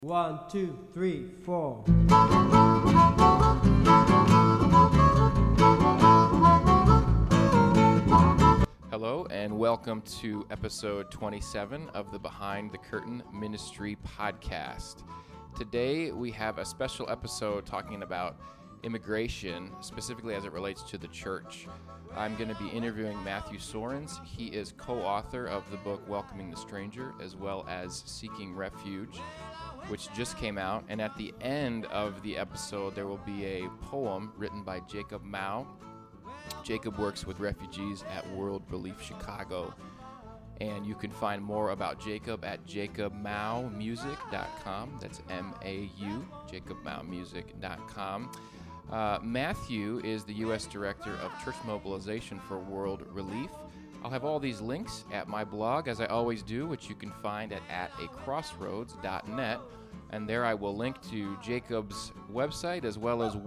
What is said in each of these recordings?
One, two, three, four. Hello and welcome to episode 27 of the Behind the Curtain Ministry podcast. Today we have a special episode talking about immigration, specifically as it relates to the church. I'm going to be interviewing Matthew Soerens. He is co-author of the book Welcoming the Stranger, as well as Seeking Refuge, which just came out. And at the end of the episode, there will be a poem written by Jacob Mao. Jacob works with refugees at World Relief Chicago. And you can find more about Jacob at jacobmaumusic.com. That's M-A-U, jacobmaumusic.com. Matthew is the U.S. Director of Church Mobilization for World Relief. I'll have all these links at my blog, as I always do, which you can find at acrossroads.net. And there I will link to Jacob's website as well as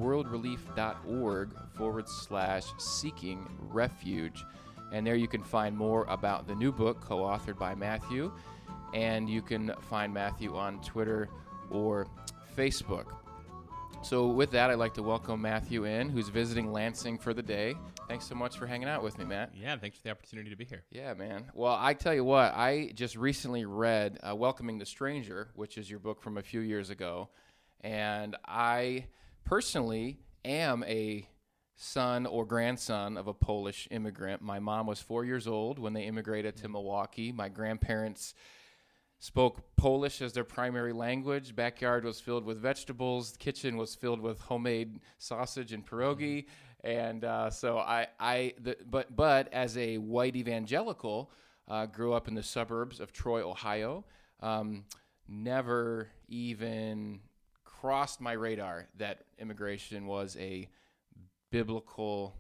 worldrelief.org/seeking refuge. And there you can find more about the new book co-authored by Matthew. And you can find Matthew on Twitter or Facebook. So with that, I'd like to welcome Matthew in, who's visiting Lansing for the day. Thanks so much for hanging out with me, Matt. Yeah, thanks for the opportunity to be here. Yeah, man. Well, I tell you what, I just recently read Welcoming the Stranger, which is your book from a few years ago. And I personally am a son or grandson of a Polish immigrant. My mom was 4 years old when they immigrated to Milwaukee. My grandparents spoke Polish as their primary language. Backyard was filled with vegetables. The kitchen was filled with homemade sausage and pierogi. And but as a white evangelical, grew up in the suburbs of Troy, Ohio. Never even crossed my radar that immigration was a biblical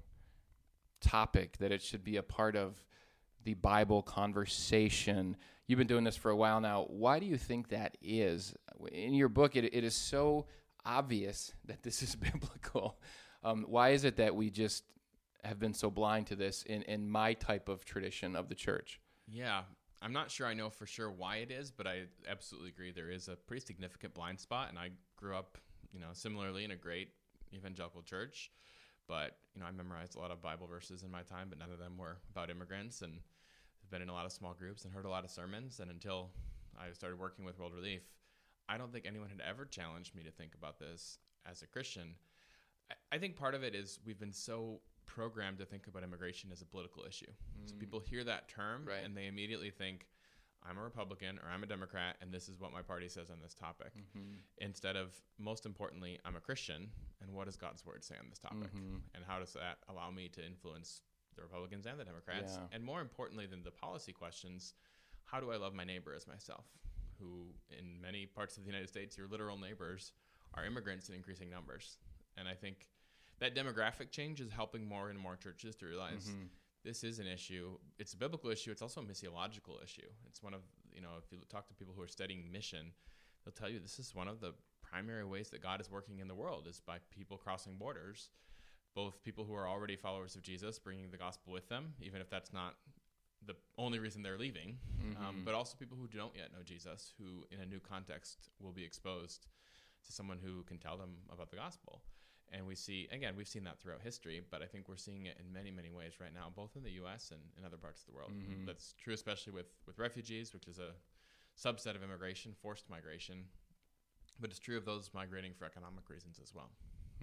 topic, that it should be a part of the Bible conversation. You've been doing this for a while now. Why do you think that is? In your book, it is so obvious that this is biblical. Why is it that we just have been so blind to this in my type of tradition of the church? Yeah, I'm not sure I know for sure why it is, but I absolutely agree there is a pretty significant blind spot, and I grew up, similarly in a great evangelical church, but, I memorized a lot of Bible verses in my time, but none of them were about immigrants, and I've been in a lot of small groups and heard a lot of sermons, and until I started working with World Relief, I don't think anyone had ever challenged me to think about this as a Christian. I think part of it is we've been so programmed to think about immigration as a political issue. So people hear that term, right, and they immediately think, I'm a Republican or I'm a Democrat, and this is what my party says on this topic. Instead of, most importantly, I'm a Christian, and what does God's word say on this topic? And how does that allow me to influence the Republicans and the Democrats? Yeah. And more importantly than the policy questions, how do I love my neighbor as myself? Who, in many parts of the United States, your literal neighbors are immigrants in increasing numbers. And I think that demographic change is helping more and more churches to realize this is an issue. It's a biblical issue. It's also a missiological issue. It's one of, if you talk to people who are studying mission, they'll tell you this is one of the primary ways that God is working in the world is by people crossing borders, both people who are already followers of Jesus, bringing the gospel with them, even if that's not the only reason they're leaving, but also people who don't yet know Jesus, who in a new context will be exposed to someone who can tell them about the gospel. And we see, again, we've seen that throughout history, but I think we're seeing it in many, many ways right now, both in the U.S. and in other parts of the world. That's true especially with refugees, which is a subset of immigration, forced migration, but it's true of those migrating for economic reasons as well.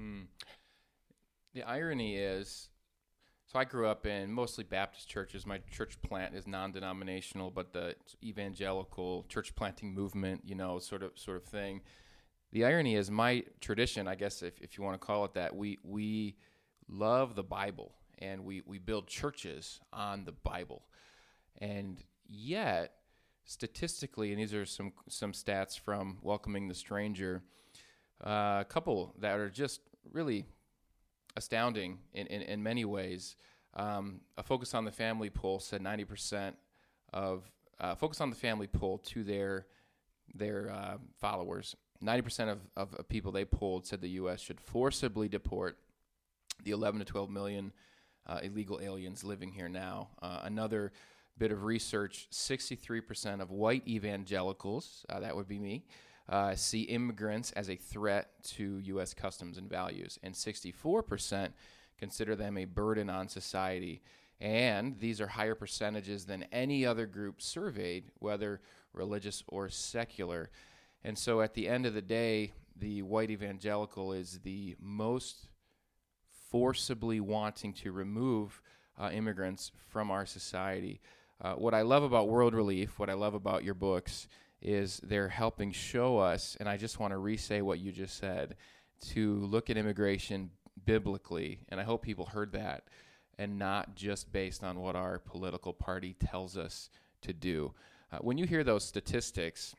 The irony is, so I grew up in mostly Baptist churches. My church plant is non-denominational, but the evangelical church planting movement, sort of thing. The irony is my tradition, I guess, if you want to call it that, we love the Bible, and we build churches on the Bible. And yet, statistically, and these are some stats from Welcoming the Stranger, a couple that are just really astounding in many ways. A Focus on the Family poll said 90% of Focus on the Family poll to their followers. 90% of people they polled said the U.S. should forcibly deport the 11 to 12 million illegal aliens living here now. Another bit of research, 63% of white evangelicals, that would be me, see immigrants as a threat to U.S. customs and values, and 64% consider them a burden on society. And these are higher percentages than any other group surveyed, whether religious or secular. And so at the end of the day, the white evangelical is the most forcibly wanting to remove immigrants from our society. What I love about World Relief, what I love about your books, is they're helping show us, and I just want to re-say what you just said, to look at immigration biblically, and I hope people heard that, and not just based on what our political party tells us to do. When you hear those statistics,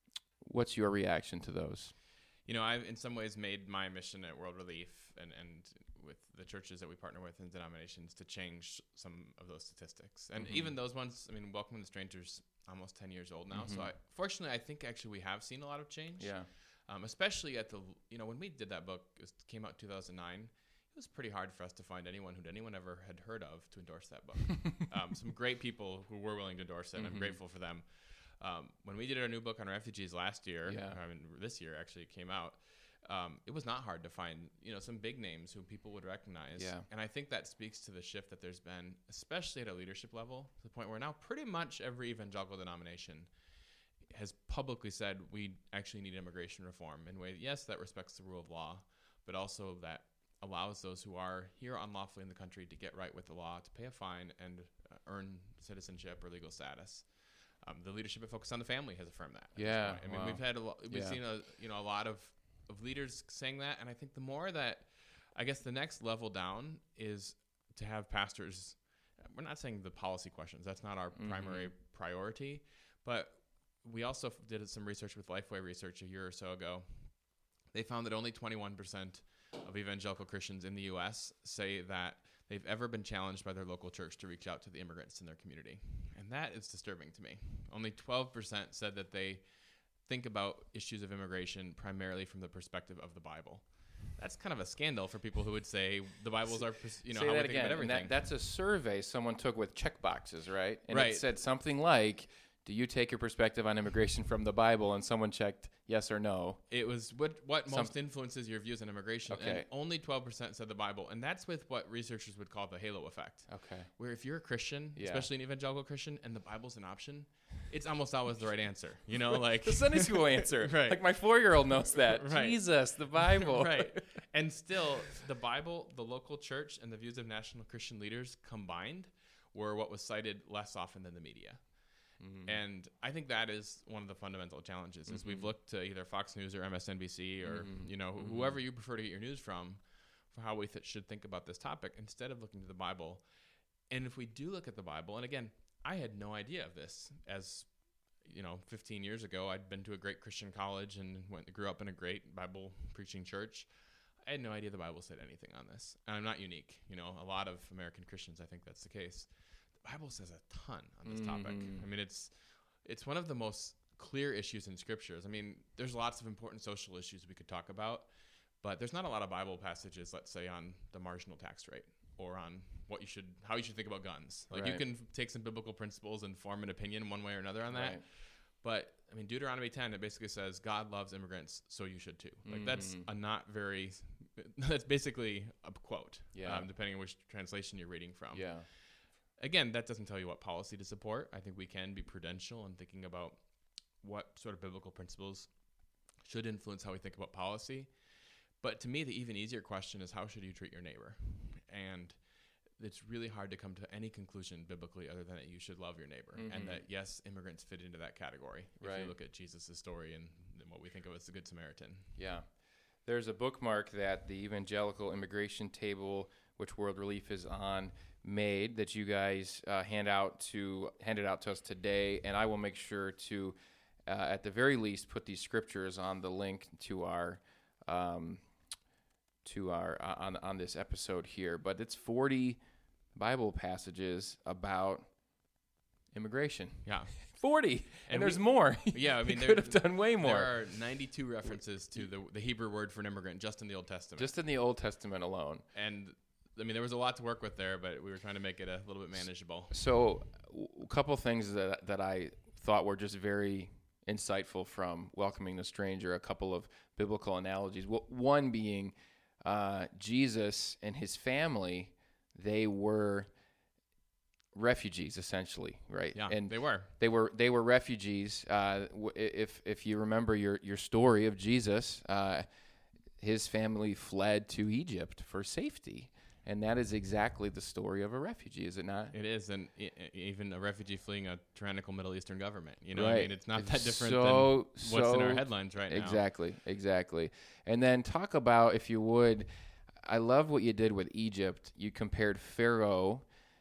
what's your reaction to those? You know, I've in some ways made my mission at World Relief and with the churches that we partner with and denominations to change some of those statistics. And even those ones, I mean, Welcoming the Stranger's almost 10 years old now. So fortunately, I think actually we have seen a lot of change. Yeah. Especially at the, you know, when we did that book, it came out in 2009. It was pretty hard for us to find anyone ever had heard of to endorse that book. Some great people who were willing to endorse it, and I'm grateful for them. When we did our new book on refugees last year, this year actually it came out, it was not hard to find, you know, some big names who people would recognize. Yeah. And I think that speaks to the shift that there's been, especially at a leadership level, to the point where now pretty much every evangelical denomination has publicly said we actually need immigration reform in a way, yes, that respects the rule of law, but also that allows those who are here unlawfully in the country to get right with the law, to pay a fine, and earn citizenship or legal status. The leadership at Focus on the Family has affirmed that. Yeah, I mean, we've seen a lot of leaders saying that, and I think the more that, I guess the next level down is to have pastors. We're not saying the policy questions; that's not our primary priority. But we also did some research with Lifeway Research a year or so ago. They found that only 21% of evangelical Christians in the U.S. say that they've ever been challenged by their local church to reach out to the immigrants in their community. And that is disturbing to me. Only 12% said that they think about issues of immigration primarily from the perspective of the Bible. That's kind of a scandal for people who would say the Bible's our, you know, Say how that we think again. about everything. And that's a survey someone took with check boxes, right? And Right. it said something like, do you take your perspective on immigration from the Bible? And someone checked yes or no. It was what most influences your views on immigration. Okay. And only 12% said the Bible. And that's with what researchers would call the halo effect. Okay. Where if you're a Christian, Yeah. especially an evangelical Christian, and the Bible's an option, it's almost always the right answer. You know, like The Sunday school answer. Right. Like my 4-year-old knows that. Right. Jesus, the Bible. right. And still, the Bible, the local church, and the views of national Christian leaders combined were what was cited less often than the media. And I think that is one of the fundamental challenges is we've looked to either Fox News or MSNBC or, you know, whoever you prefer to get your news from for how we should think about this topic instead of looking to the Bible. And if we do look at the Bible, and again, I had no idea of this as, you know, 15 years ago, I'd been to a great Christian college and grew up in a great Bible preaching church. I had no idea the Bible said anything on this. And I'm not unique. You know, a lot of American Christians, I think that's the case. The Bible says a ton on this topic. I mean, it's one of the most clear issues in scriptures. I mean, there's lots of important social issues we could talk about, but there's not a lot of Bible passages, let's say, on the marginal tax rate or on how you should think about guns. Like you Right. can take some biblical principles and form an opinion one way or another on that. Right. But I mean, Deuteronomy 10, it basically says God loves immigrants, so you should too. Like that's that's basically a quote, Yeah. depending on which translation you're reading from. Yeah. Again, that doesn't tell you what policy to support. I think we can be prudential in thinking about what sort of biblical principles should influence how we think about policy. But to me, the even easier question is how should you treat your neighbor? And it's really hard to come to any conclusion biblically other than that you should love your neighbor and that, yes, immigrants fit into that category. If Right. you look at Jesus' story and what we think of as the Good Samaritan. Yeah. There's a bookmark that the Evangelical Immigration Table, which World Relief is on, made that you guys handed out to us today, and I will make sure to, at the very least, put these scriptures on the link to our on this episode here. But it's 40 Bible passages about immigration. Yeah. 40, and And there's more. Yeah, I mean, We could have done way more. There are 92 references to the Hebrew word for an immigrant just in the Old Testament. Just in the Old Testament alone. And I mean, there was a lot to work with there, but we were trying to make it a little bit manageable. So a couple things that I thought were just very insightful from Welcoming the Stranger, a couple of biblical analogies. One being Jesus and his family, they were refugees essentially, right? Yeah, and they were. They were refugees. If you remember your story of Jesus, his family fled to Egypt for safety. And that is exactly the story of a refugee, is it not? It is, and even a refugee fleeing a tyrannical Middle Eastern government. You know, Right. I mean, it's not that different So- than what's in our so- headlines right now. Exactly. And then talk about, if you would, I love what you did with Egypt. You compared Pharaoh,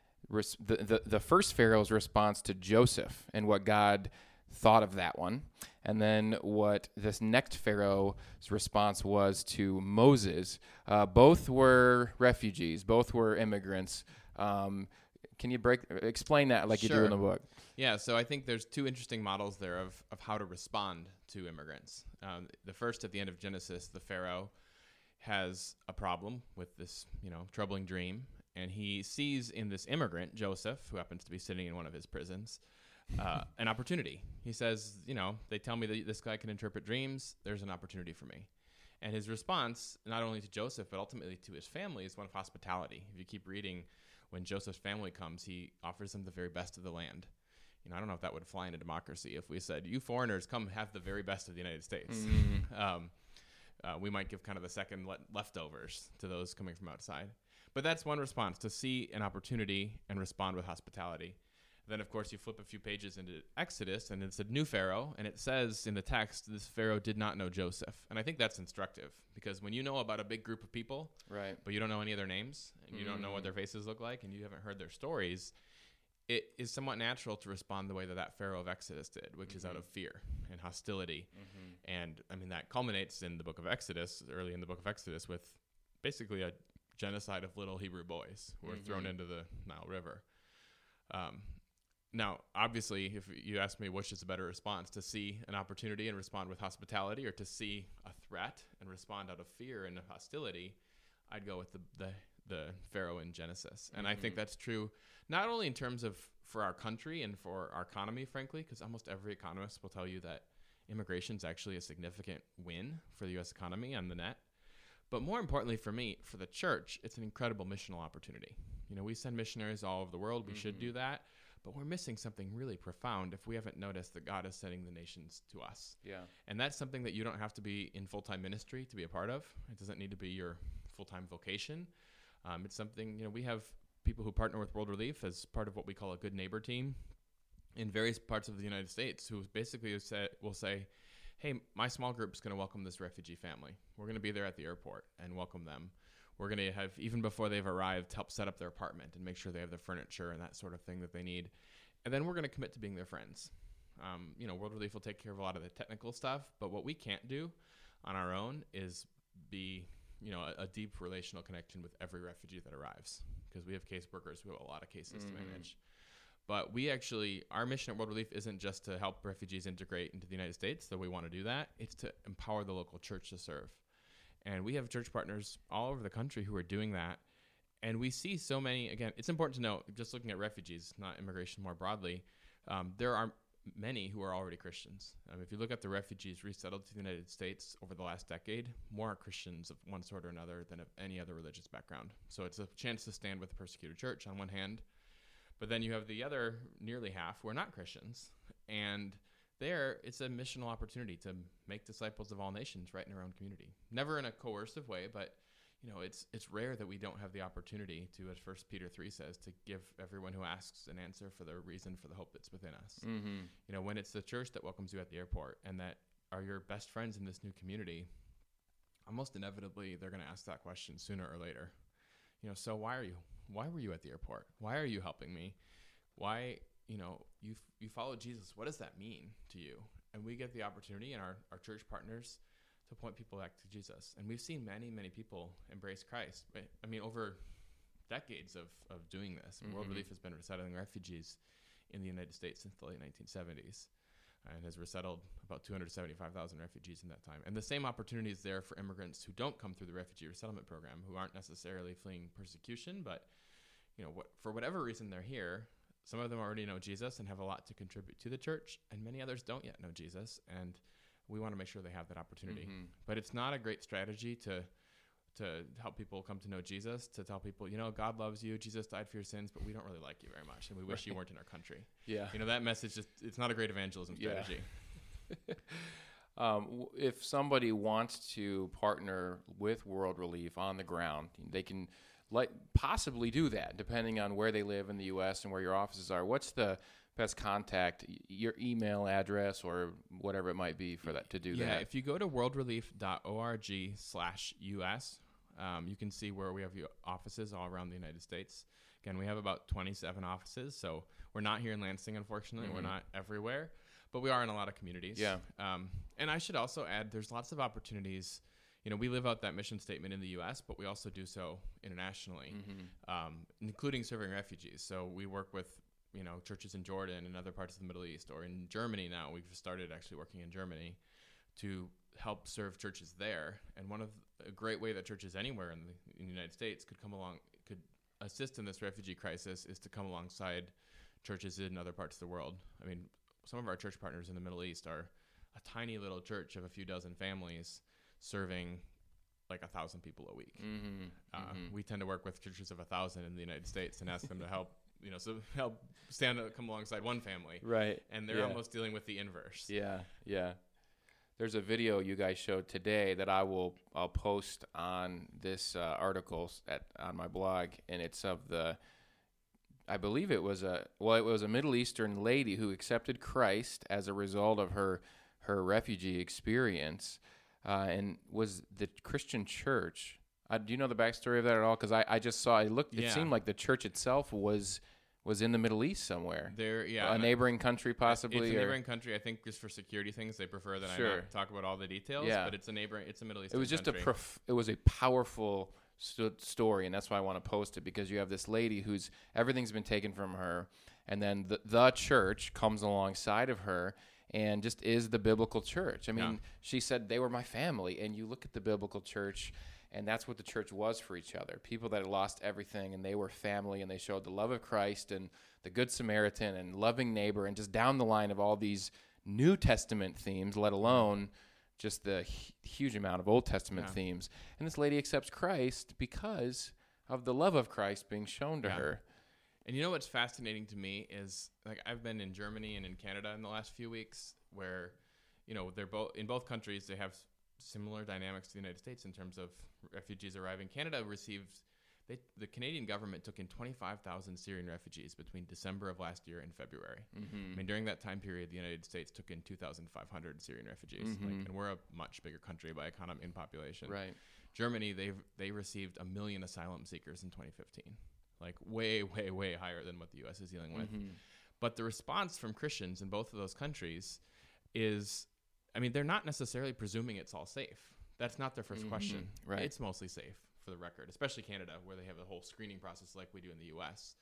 the first Pharaoh's response to Joseph and what God thought of that one, and then what this next Pharaoh's response was to Moses. Both were refugees, both were immigrants. Can you explain that like you do in the book? Yeah, so I think there's two interesting models there of how to respond to immigrants. The first, at the end of Genesis, the Pharaoh has a problem with this, troubling dream, and he sees in this immigrant, Joseph, who happens to be sitting in one of his prisons, an opportunity. He says, they tell me that this guy can interpret dreams. There's an opportunity for me. And his response, not only to Joseph, but ultimately to his family, is one of hospitality. If you keep reading, when Joseph's family comes, he offers them the very best of the land. I don't know if that would fly in a democracy if we said, you foreigners, come have the very best of the United States. Mm-hmm. We might give kind of the second leftovers to those coming from outside. But that's one response, to see an opportunity and respond with hospitality. Then, of course, you flip a few pages into Exodus, and it's a new Pharaoh, and it says in the text, this Pharaoh did not know Joseph. And I think that's instructive, because when you know about a big group of people, right, but you don't know any of their names, and you don't know what their faces look like, and you haven't heard their stories, it is somewhat natural to respond the way that Pharaoh of Exodus did, which is out of fear and hostility. And, that culminates in the book of Exodus, early in the book of Exodus, with basically a genocide of little Hebrew boys who were thrown into the Nile River. Now, obviously, if you ask me which is a better response, to see an opportunity and respond with hospitality, or to see a threat and respond out of fear and hostility, I'd go with the Pharaoh in Genesis. And I think that's true not only in terms of for our country and for our economy, frankly, because almost every economist will tell you that immigration is actually a significant win for the U.S. economy on the net. But more importantly for me, for the church, it's an incredible missional opportunity. We send missionaries all over the world. We should do that. But we're missing something really profound if we haven't noticed that God is sending the nations to us. Yeah. And that's something that you don't have to be in full-time ministry to be a part of. It doesn't need to be your full-time vocation. It's something, we have people who partner with World Relief as part of what we call a good neighbor team in various parts of the United States, who basically will say, hey, my small group is going to welcome this refugee family. We're going to be there at the airport and welcome them. We're going to have, even before they've arrived, help set up their apartment and make sure they have the furniture and that sort of thing that they need. And then we're going to commit to being their friends. World Relief will take care of a lot of the technical stuff, but what we can't do on our own is be, a deep relational connection with every refugee that arrives, because we have caseworkers who have a lot of cases to manage. But our mission at World Relief isn't just to help refugees integrate into the United States, though we want to do that. It's to empower the local church to serve. And we have church partners all over the country who are doing that. And we see so many, again, it's important to note, just looking at refugees, not immigration more broadly, there are many who are already Christians. If you look at the refugees resettled to the United States over the last decade, more are Christians of one sort or another than of any other religious background. So it's a chance to stand with the persecuted church on one hand, but then you have the other nearly half who are not Christians. And there, it's a missional opportunity to make disciples of all nations right in our own community. Never in a coercive way, but it's rare that we don't have the opportunity to, as 1 Peter 3 says, to give everyone who asks an answer for the reason for the hope that's within us. When it's the church that welcomes you at the airport and that are your best friends in this new community, almost inevitably they're going to ask that question sooner or later. So why were you at the airport? Why are you helping me? Why, you follow Jesus. What does that mean to you? And we get the opportunity, and our church partners, to point people back to Jesus. And we've seen many, many people embrace Christ. Over decades of doing this. World Relief has been resettling refugees in the United States since the late 1970s and has resettled about 275,000 refugees in that time. And the same opportunity is there for immigrants who don't come through the refugee resettlement program, who aren't necessarily fleeing persecution, but for whatever reason they're here. some of them already know Jesus and have a lot to contribute to the church, and many others don't yet know Jesus, and we want to make sure they have that opportunity. Mhm. But it's not a great strategy to help people come to know Jesus, to tell people, God loves you, Jesus died for your sins, but we don't really like you very much, and we wish you weren't in our country. Yeah. That message it's not a great evangelism Yeah. strategy. If somebody wants to partner with World Relief on the ground, they can possibly do that, depending on where they live in the U.S. and where your offices are. What's the best contact, your email address or whatever it might be for that to do that? Yeah, if you go to worldrelief.org/US, you can see where we have offices all around the United States. Again, we have about 27 offices, so we're not here in Lansing, unfortunately. We're not everywhere, but we are in a lot of communities. Yeah. And I should also add, there's lots of opportunities. We live out that mission statement in the U.S., but we also do so internationally, including serving refugees. So we work with churches in Jordan and other parts of the Middle East, or in Germany now. We've started actually working in Germany to help serve churches there. And a great way that churches anywhere in the United States could assist in this refugee crisis is to come alongside churches in other parts of the world. I mean, some of our church partners in the Middle East are a tiny little church of a few dozen families serving like 1,000 people a week. We tend to work with churches of 1,000 in the United States and ask them to help, come alongside one family. Right. And they're almost dealing with the inverse. Yeah, yeah. There's a video you guys showed today that I'll post on this article on my blog, and it's of I believe it was a Middle Eastern lady who accepted Christ as a result of her refugee experience, and was the Christian church. Do you know the backstory of that at all? Because I just saw it seemed like the church itself was in the Middle East somewhere. A neighboring country possibly. It's a neighboring country. I think just for security things, they prefer that I not talk about all the details. Yeah. But it's a Middle Eastern It was just country. it was a powerful story, and that's why I want to post it, because you have this lady who's everything's been taken from her, and then the church comes alongside of her and just is the biblical church. I mean, she said they were my family, and you look at the biblical church, and that's what the church was for each other. People that had lost everything, and they were family, and they showed the love of Christ and the Good Samaritan and loving neighbor, and just down the line of all these New Testament themes, let alone just the huge amount of Old Testament themes. And this lady accepts Christ because of the love of Christ being shown to her. And what's fascinating to me is, like, I've been in Germany and in Canada in the last few weeks, where, they're in both countries, they have similar dynamics to the United States in terms of refugees arriving. Canada the Canadian government took in 25,000 Syrian refugees between December of last year and February. I mean, during that time period, the United States took in 2,500 Syrian refugees, and we're a much bigger country by economy and population. Right. Germany, they received 1 million asylum seekers in 2015, like way, way, way higher than what the U.S. is dealing with. But the response from Christians in both of those countries is, I mean, they're not necessarily presuming it's all safe. That's not their first question. Right. It's mostly safe, for the record, especially Canada, where they have a whole screening process like we do in the U.S.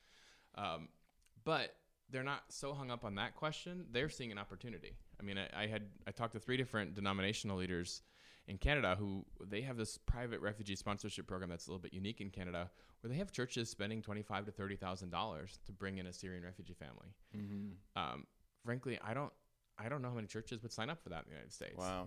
But they're not so hung up on that question. They're seeing an opportunity. I mean, I talked to 3 different denominational leaders in Canada who they have this private refugee sponsorship program that's a little bit unique in Canada, where they have churches spending $25,000 to $30,000 to bring in a Syrian refugee family. Frankly, I don't know how many churches would sign up for that in the United States. Wow.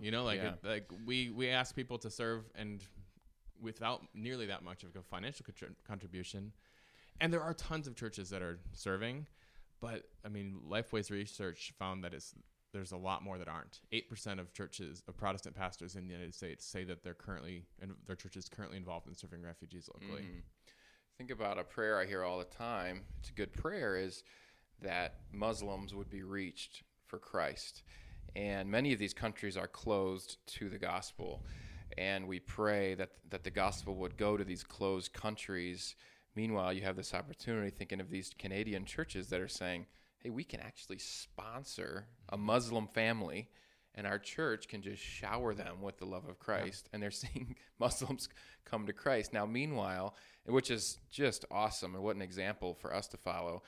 We ask people to serve and without nearly that much of a financial contribution. And there are tons of churches that are serving, but I mean, Lifeway's research found that there's a lot more that aren't. 8% of Protestant pastors in the United States say that their church is currently involved in serving refugees locally. Think about a prayer I hear all the time. It's a good prayer, is that Muslims would be reached for Christ. And many of these countries are closed to the gospel. And we pray that the gospel would go to these closed countries. Meanwhile, you have this opportunity, thinking of these Canadian churches that are saying, hey, we can actually sponsor a Muslim family, and our church can just shower them with the love of Christ. And they're seeing Muslims come to Christ. Now, meanwhile, which is just awesome, and what an example for us to follow.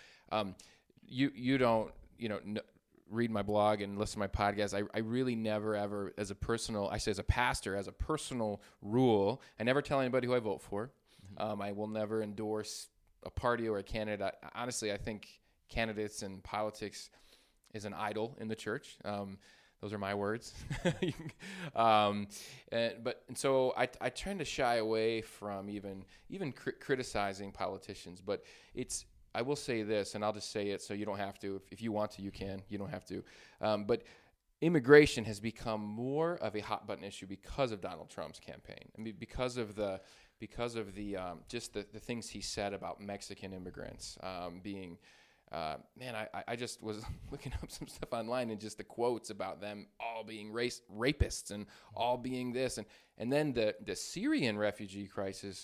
You don't, read my blog and listen to my podcast. I really never, ever, as a pastor, as a personal rule, I never tell anybody who I vote for. I will never endorse a party or a candidate. Honestly, I think candidates and politics is an idol in the church. Those are my words. So I tend to shy away from even criticizing politicians. But I will say this, and I'll just say it so you don't have to. If you want to, you can. You don't have to. But immigration has become more of a hot button issue because of Donald Trump's campaign. I mean, because of the just the things he said about Mexican immigrants being. I just was looking up some stuff online and just the quotes about them all being rapists and all being this. And then the Syrian refugee crisis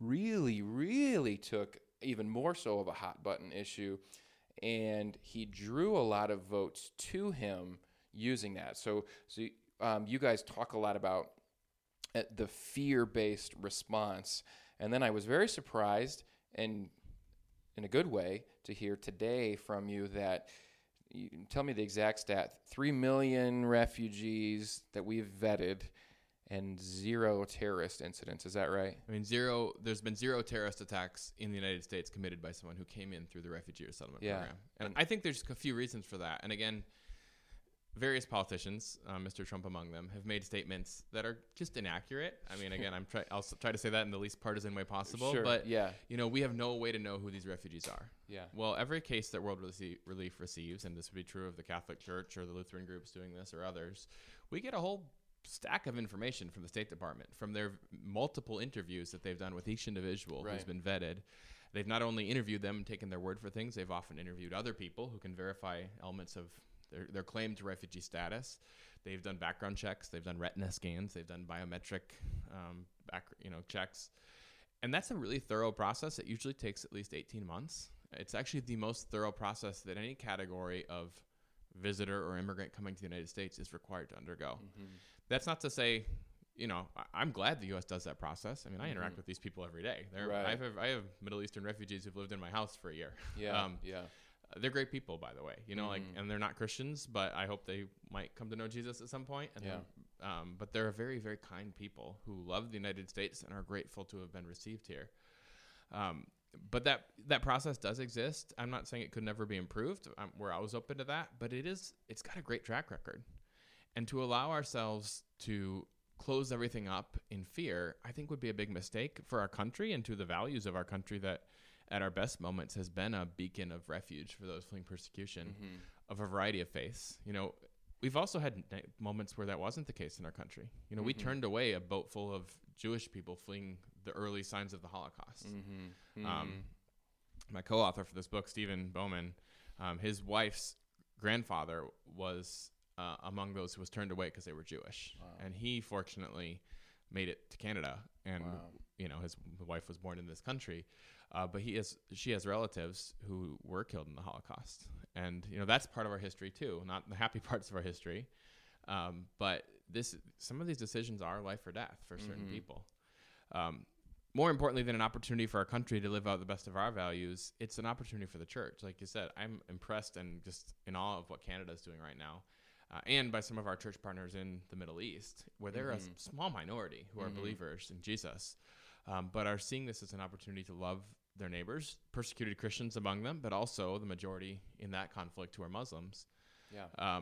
really took even more so of a hot button issue. And he drew a lot of votes to him using that. So you guys talk a lot about the fear-based response. And then I was very surprised and in a good way to hear today from you that you tell me the exact stat, 3 million refugees that we've vetted and 0 terrorist incidents. Is that right? I mean, there's been 0 terrorist attacks in the United States committed by someone who came in through the refugee resettlement program. And I think there's a few reasons for that. And again, various politicians, Mr. Trump among them, have made statements that are just inaccurate. I mean, again, I'll try to say that in the least partisan way possible. Sure, but yeah. We have no way to know who these refugees are. Yeah. Well, every case that World Relief receives, and this would be true of the Catholic Church or the Lutheran groups doing this or others, we get a whole stack of information from the State Department, from their multiple interviews that they've done with each individual who's been vetted. They've not only interviewed them and taken their word for things, they've often interviewed other people who can verify elements of their claim to refugee status. They've done background checks. They've done retina scans. They've done biometric checks. And that's a really thorough process. It usually takes at least 18 months. It's actually the most thorough process that any category of visitor or immigrant coming to the United States is required to undergo. Mm-hmm. That's not to say, I'm glad the U.S. does that process. I mean, I interact with these people every day. I have Middle Eastern refugees who've lived in my house for a year. Yeah, They're great people, by the way. And they're not Christians, but I hope they might come to know Jesus at some point. And but they're very, very kind people who love the United States and are grateful to have been received here. But that process does exist. I'm not saying it could never be improved. We're always open to that, but it's got a great track record. And to allow ourselves to close everything up in fear, I think would be a big mistake for our country and to the values of our country that at our best moments has been a beacon of refuge for those fleeing persecution of a variety of faiths. We've also had moments where that wasn't the case in our country. We turned away a boat full of Jewish people fleeing the early signs of the Holocaust. My co-author for this book, Stephen Bowman, his wife's grandfather was among those who was turned away because they were Jewish. Wow. And he fortunately made it to Canada. And, his wife was born in this country. But she has relatives who were killed in the Holocaust. And, that's part of our history too, not the happy parts of our history. But some of these decisions are life or death for certain people. More importantly than an opportunity for our country to live out the best of our values, it's an opportunity for the church. Like you said, I'm impressed and just in awe of what Canada is doing right now. And by some of our church partners in the Middle East, where they're a small minority who are believers in Jesus, but are seeing this as an opportunity to love their neighbors, persecuted Christians among them, but also the majority in that conflict who are Muslims. Yeah.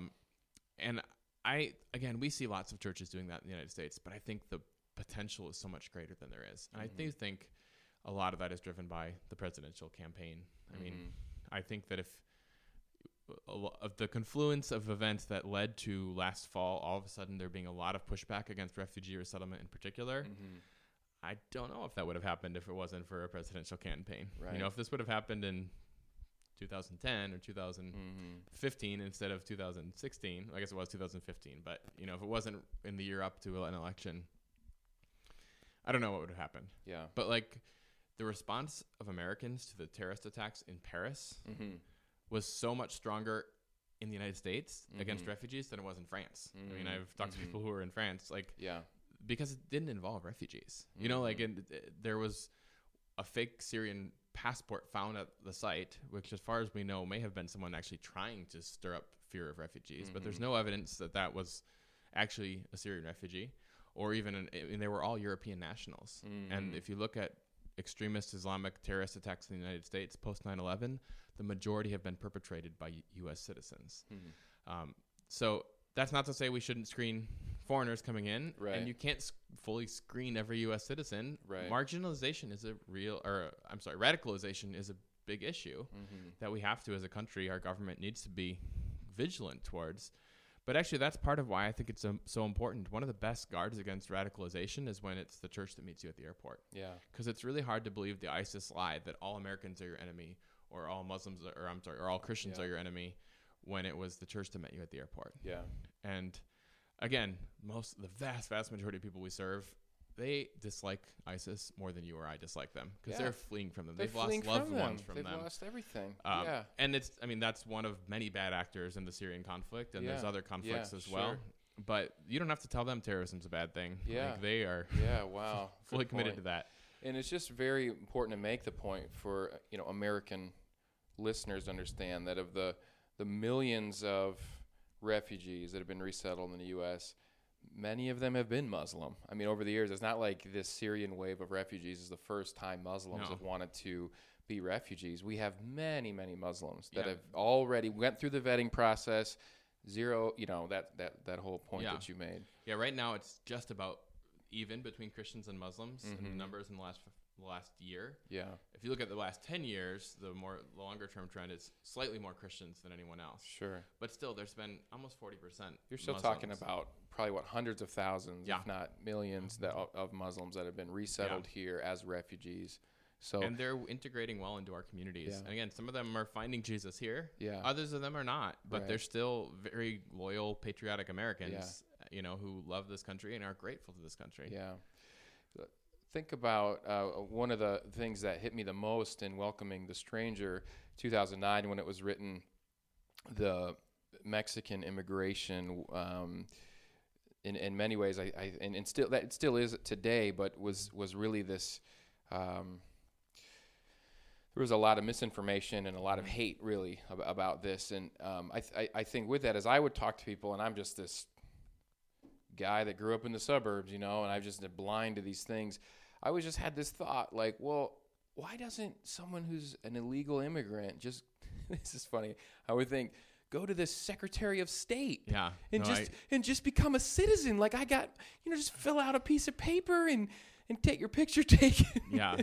And we see lots of churches doing that in the United States, but I think the potential is so much greater than there is. And I do think a lot of that is driven by the presidential campaign. I mean, I think that if of the confluence of events that led to last fall, all of a sudden there being a lot of pushback against refugee resettlement in particular, I don't know if that would have happened if it wasn't for a presidential campaign. Right. If this would have happened in 2010 or 2015 instead of 2016, I guess it was 2015, but if it wasn't in the year up to an election, I don't know what would have happened. Yeah. But the response of Americans to the terrorist attacks in Paris was so much stronger in the United States against refugees than it was in France. I mean, I've talked to people who were in France, because it didn't involve refugees. There was a fake Syrian passport found at the site, which as far as we know may have been someone actually trying to stir up fear of refugees, but there's no evidence that was actually a Syrian refugee or even, and they were all European nationals. And if you look at extremist Islamic terrorist attacks in the United States post 9/11, the majority have been perpetrated by U.S. citizens. So that's not to say we shouldn't screen foreigners coming in, Right. and you can't fully screen every U.S. citizen. Right. Marginalization is radicalization is a big issue that we have to, as a country, our government needs to be vigilant towards. But actually, that's part of why I think it's so important. One of the best guards against radicalization is when it's the church that meets you at the airport. Yeah. Because it's really hard to believe the ISIS lie that all Americans are your enemy, or all or all Christians are your enemy, when it was the church that met you at the airport. Yeah. And again, the vast majority of people we serve, they dislike ISIS more than you or I dislike them, because they're fleeing from them. They've lost loved ones from them. They've lost everything. And that's one of many bad actors in the Syrian conflict, and there's other conflicts as well. But you don't have to tell them terrorism's a bad thing. Yeah. Like, they are wow. fully Good committed point. to that. And it's just very important to make the point for, American listeners to understand that of the millions of refugees that have been resettled in the U.S., many of them have been Muslim. I mean, over the years, it's not like this Syrian wave of refugees is the first time Muslims have wanted to be refugees. We have many, many Muslims that have already went through the vetting process. Zero, that whole point that you made. Yeah, right now it's just about even between Christians and Muslims in the numbers in the last year. Yeah. If you look at the last 10 years, the longer term trend is slightly more Christians than anyone else. Sure. But still, there's been almost 40%. You're still Muslims. talking about probably hundreds of thousands, if not millions, of Muslims that have been resettled here as refugees. And they're integrating well into our communities. Yeah. And again, some of them are finding Jesus here. Yeah. Others of them are not, but they're still very loyal, patriotic Americans, who love this country and are grateful to this country. Yeah. Think about one of the things that hit me the most in Welcoming the Stranger, 2009, when it was written, the Mexican immigration, in many ways, and still that it still is today, but was really this. There was a lot of misinformation and a lot of hate, really, about this, and I think with that, as I would talk to people, and I'm just this guy that grew up in the suburbs, and I'm just blind to these things. I always just had this thought, like, well, why doesn't someone who's an illegal immigrant just, this is funny, I would think, go to this Secretary of State and just become a citizen. Like I got, just fill out a piece of paper and take your picture taken. Yeah.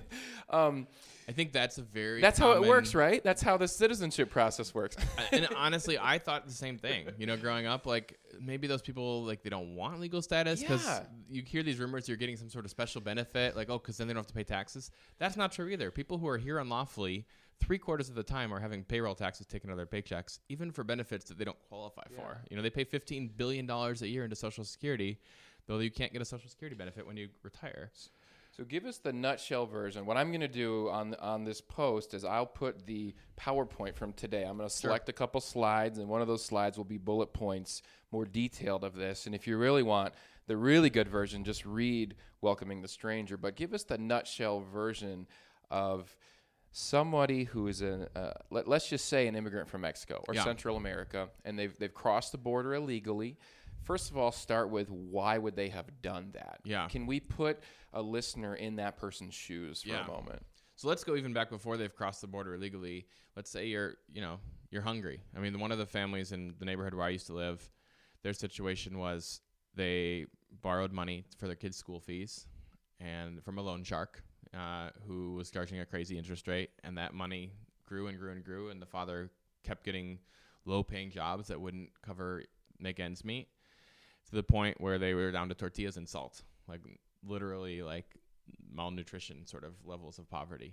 I think that's how it works, right? That's how the citizenship process works. And honestly, I thought the same thing, growing up, like maybe those people, like they don't want legal status because you hear these rumors you're getting some sort of special benefit, like, because then they don't have to pay taxes. That's not true either. People who are here unlawfully, 3/4 of the time are having payroll taxes taken out of their paychecks, even for benefits that they don't qualify for. They pay $15 billion a year into Social Security, though you can't get a Social Security benefit when you retire. So give us the nutshell version. What I'm going to do on this post is I'll put the PowerPoint from today. I'm going to select a couple slides, and one of those slides will be bullet points, more detailed of this. And if you really want the really good version, just read Welcoming the Stranger. But give us the nutshell version of somebody who is let's just say an immigrant from Mexico or Central America, and they've crossed the border illegally. First of all, start with why would they have done that? Yeah. Can we put a listener in that person's shoes for a moment? So let's go even back before they've crossed the border illegally. Let's say you're hungry. I mean, one of the families in the neighborhood where I used to live, their situation was they borrowed money for their kids' school fees and from a loan shark who was charging a crazy interest rate, and that money grew and grew and grew, and the father kept getting low-paying jobs that wouldn't make ends meet, to the point where they were down to tortillas and salt, like literally like malnutrition sort of levels of poverty.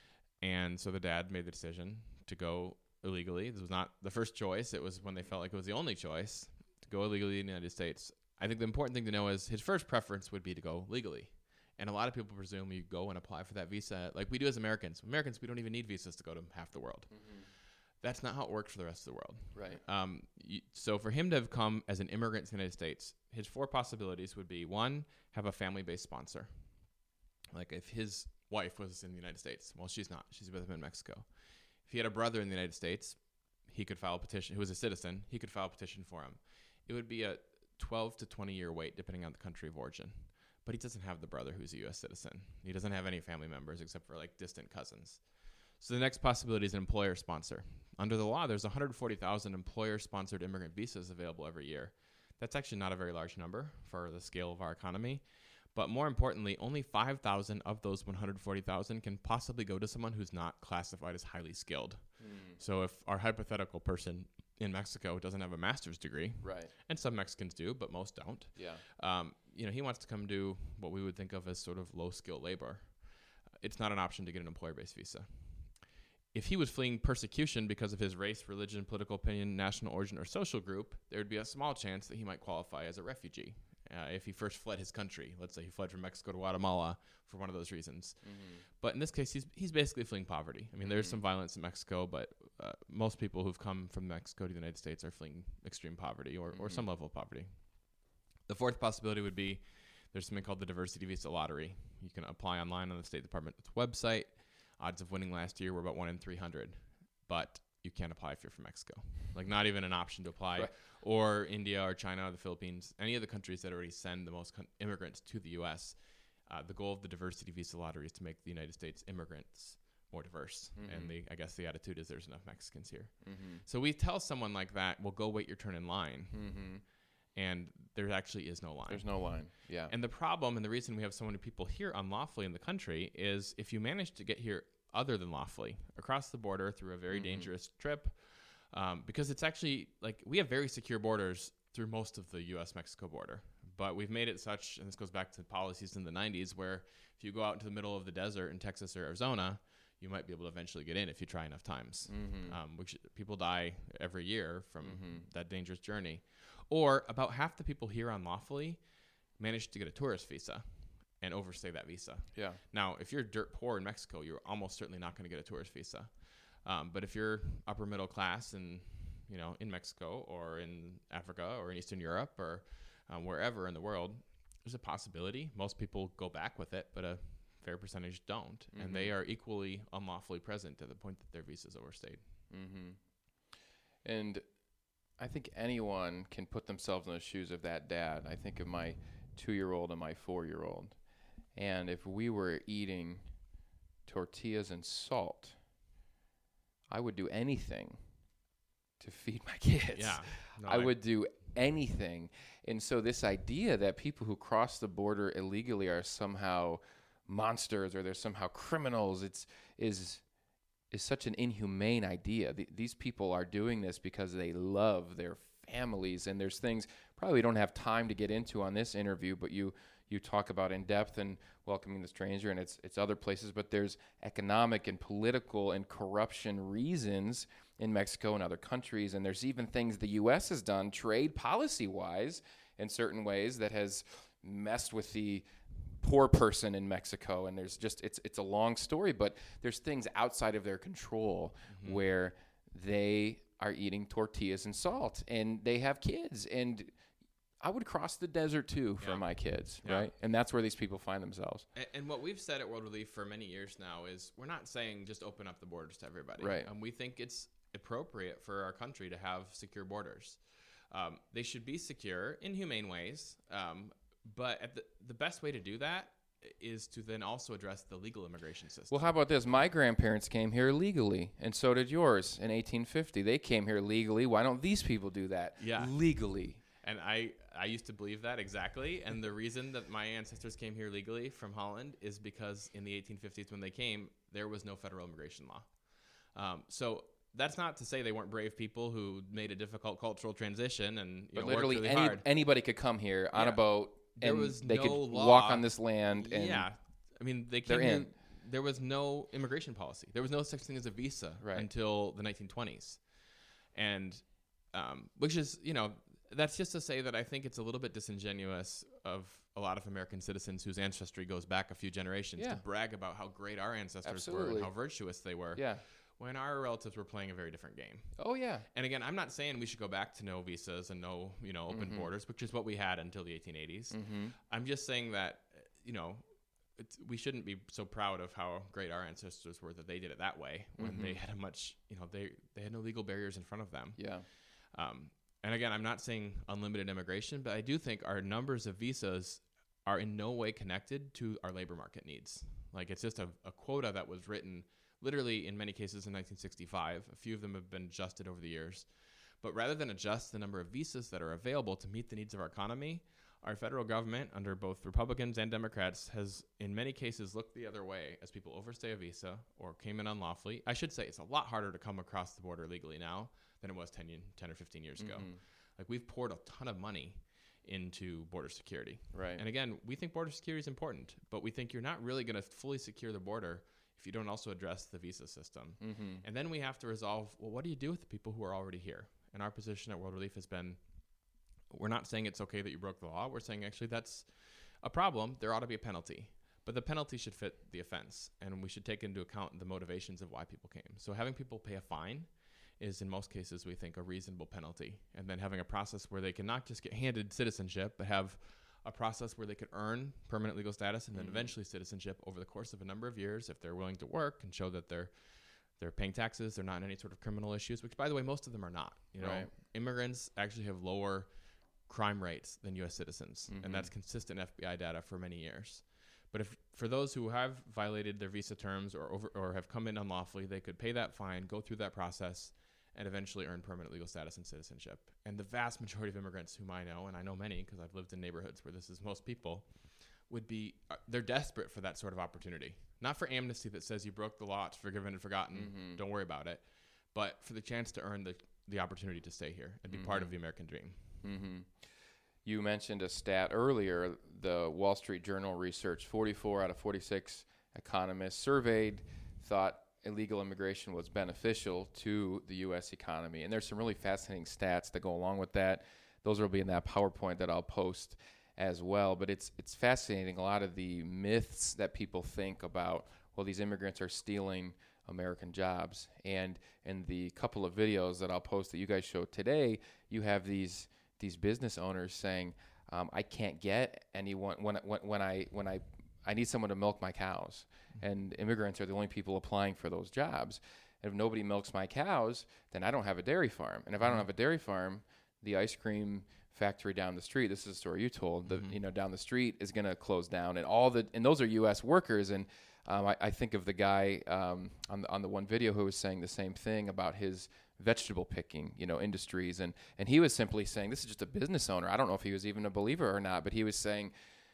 And so the dad made the decision to go illegally. This was not the first choice. It was when they felt like it was the only choice to go illegally in the United States. I think the important thing to know is his first preference would be to go legally. And a lot of people presume you go and apply for that visa like we do as Americans. Americans, we don't even need visas to go to half the world. Mm-hmm. That's not how it works for the rest of the world. Right. So for him to have come as an immigrant to the United States, his 4 possibilities would be, 1, have a family-based sponsor. Like if his wife was in the United States. Well, she's not. She's with him in Mexico. If he had a brother in the United States, he could file a petition. Who was a citizen, he could file a petition for him. It would be a 12 to 20 year wait, depending on the country of origin. but he doesn't have the brother who's a U.S. citizen. He doesn't have any family members except for like distant cousins. So the next possibility is an employer sponsor. Under the law, there's 140,000 employer-sponsored immigrant visas available every year. That's actually not a very large number for the scale of our economy. But more importantly, only 5,000 of those 140,000 can possibly go to someone who's not classified as highly skilled. So if our hypothetical person in Mexico doesn't have a master's degree, Right. and some Mexicans do, but most don't, Yeah. he wants to come do what we would think of as sort of low-skilled labor. It's not an option to get an employer-based visa. If he was fleeing persecution because of his race, religion, political opinion, national origin, or social group, there would be a small chance that he might qualify as a refugee. If he first fled his country, let's say he fled from Mexico to Guatemala for one of those reasons. But in this case, he's basically fleeing poverty. I mean, there's some violence in Mexico, but most people who've come from Mexico to the United States are fleeing extreme poverty or some level of poverty. The fourth possibility would be there's something called the Diversity Visa Lottery. You can apply online on the State Department's website. Odds of winning last year were about 1 in 300, but you can't apply if you're from Mexico. Like, not even an option to apply. Right. Or India or China or the Philippines, any of the countries that already send the most immigrants to the U.S. The goal of the Diversity Visa Lottery is to make the United States immigrants more diverse. And I guess the attitude is there's enough Mexicans here. So we tell someone like that, well, go wait your turn in line. And there actually is no line. There's no line. Yeah. And the problem and the reason we have so many people here unlawfully in the country is if you manage to get here other than lawfully, across the border through a very dangerous trip, because it's actually, like, we have very secure borders through most of the U.S.-Mexico border. But we've made it such, and this goes back to policies in the 90s, where if you go out into the middle of the desert in Texas or Arizona, you might be able to eventually get in if you try enough times. Which people die every year from that dangerous journey. Or about half the people here unlawfully manage to get a tourist visa and overstay that visa. Yeah. Now, if you're dirt poor in Mexico, you're almost certainly not going to get a tourist visa. But if you're upper middle class and in Mexico or in Africa or in Eastern Europe or wherever in the world, there's a possibility. Most people go back with it, but a fair percentage don't. And they are equally unlawfully present to the point that their visa's overstayed. And I think anyone can put themselves in the shoes of that dad. I think of my 2-year-old and my 4-year-old. And if we were eating tortillas and salt, I would do anything to feed my kids. Yeah. No, I would do anything. And so this idea that people who cross the border illegally are somehow monsters or they're somehow criminals, is such an inhumane idea. These people are doing this because they love their families, and there's things probably we don't have time to get into on this interview, but you talk about in depth and welcoming the stranger, and it's other places, but there's economic and political and corruption reasons in Mexico and other countries, and there's even things the U.S. has done trade policy-wise in certain ways that has messed with the poor person in Mexico, and there's just it's a long story, but there's things outside of their control where they are eating tortillas and salt, and they have kids, and I would cross the desert too for my kids, right? And that's where these people find themselves. And what we've said at World Relief for many years now is we're not saying just open up the borders to everybody. Right. We think it's appropriate for our country to have secure borders. They should be secure in humane ways, but the best way to do that is to then also address the legal immigration system. Well, how about this? My grandparents came here legally, and so did yours in 1850. They came here legally. Why don't these people do that legally? And I used to believe that exactly. And the reason that my ancestors came here legally from Holland is because in the 1850s when they came, there was no federal immigration law. So that's not to say they weren't brave people who made a difficult cultural transition and but worked literally really hard. Anybody could come here on a boat, There and was they no could law. walk on this land. And I mean, they came they're here. in. There was no immigration policy. There was no such thing as a visa until the 1920s. And which is, that's just to say that I think it's a little bit disingenuous of a lot of American citizens whose ancestry goes back a few generations to brag about how great our ancestors were and how virtuous they were. Yeah. When our relatives were playing a very different game. Oh, yeah. And again, I'm not saying we should go back to no visas and no, open borders, which is what we had until the 1880s. I'm just saying that, we shouldn't be so proud of how great our ancestors were that they did it that way when they had a much, they had no legal barriers in front of them. Yeah. And again, I'm not saying unlimited immigration, but I do think our numbers of visas are in no way connected to our labor market needs. Like, it's just a quota that was written literally in many cases in 1965. A few of them have been adjusted over the years. But rather than adjust the number of visas that are available to meet the needs of our economy, our federal government, under both Republicans and Democrats, has in many cases looked the other way as people overstay a visa or came in unlawfully. I should say it's a lot harder to come across the border legally now than it was 10 or 15 years ago. Like, we've poured a ton of money into border security. Right. And again, we think border security is important, but we think you're not really going to fully secure the border if you don't also address the visa system. And then we have to resolve, well, what do you do with the people who are already here? And our position at World Relief has been, we're not saying it's okay that you broke the law. We're saying actually that's a problem. There ought to be a penalty. But the penalty should fit the offense, and we should take into account the motivations of why people came. So having people pay a fine is, in most cases, we think, a reasonable penalty. And then having a process where they can not just get handed citizenship, but have a process where they could earn permanent legal status and then eventually citizenship over the course of a number of years if they're willing to work and show that they're paying taxes, they're not in any sort of criminal issues, which, by the way, most of them are not. You know, immigrants actually have lower crime rates than U.S. citizens, and that's consistent FBI data for many years. But if for those who have violated their visa terms or have come in unlawfully, they could pay that fine, go through that process, and eventually earn permanent legal status and citizenship. And the vast majority of immigrants whom I know, and I know many because I've lived in neighborhoods where this is most people, would be, they're desperate for that sort of opportunity. Not for amnesty that says you broke the law, it's forgiven and forgotten, don't worry about it, but for the chance to earn the opportunity to stay here and be part of the American dream. You mentioned a stat earlier, the Wall Street Journal research, 44 out of 46 economists surveyed thought illegal immigration was beneficial to the U.S. economy. And there's some really fascinating stats that go along with that. Those will be in that PowerPoint that I'll post as well. But it's fascinating, a lot of the myths that people think about, well, these immigrants are stealing American jobs. And in the couple of videos that I'll post that you guys showed today, you have these business owners saying, I can't get anyone when I need someone to milk my cows, and immigrants are the only people applying for those jobs. And if nobody milks my cows, then I don't have a dairy farm. And if I don't have a dairy farm, the ice cream factory down the street, this is a story you told, down the street is going to close down, and those are U.S. workers. And I think of the guy on the one video who was saying the same thing about his vegetable picking, industries. And he was simply saying, this is just a business owner. I don't know if he was even a believer or not, but he was saying